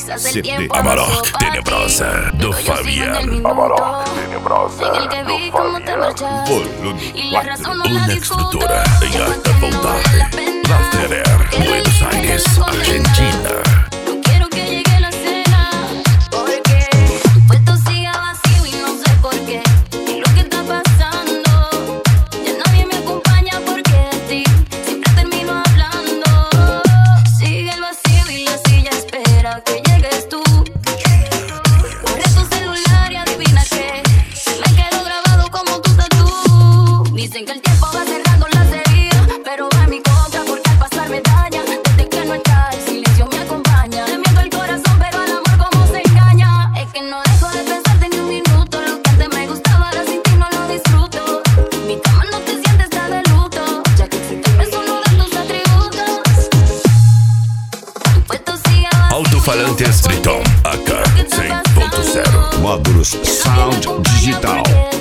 CD Amarok Tenebrosa do Fabián. Amarok Tenebrosa do Fabián. Volume 4. Una estructura en alta voltaje. Valterer, Buenos Aires, Argentina. No quiero que llegue la cena, porque tu puesto sigue vacío y no sé por qué. Y lo que está pasando, ya nadie me acompaña porque de ti siempre termino hablando. Sigue el vacío y la silla espera que llegues tú. Corre tu celular y adivina que se me quedó grabado como tu tatú. Dicen que el tiempo va cerrando las heridas, pero va en mi contra porque al pasar me daña. Desde que no está, el silencio me acompaña. Te miento el corazón, pero al amor como se engaña. Es que no dejo de pensarte ni un minuto. Lo que antes me gustaba, ahora sin ti no lo disfruto. Mi cama no te siente, está de luto, ya que existe es uno de tus atributos. Tu puesto sigue vacío. Alto-falante Streeton AK 100.0. Módulos Sound Digital.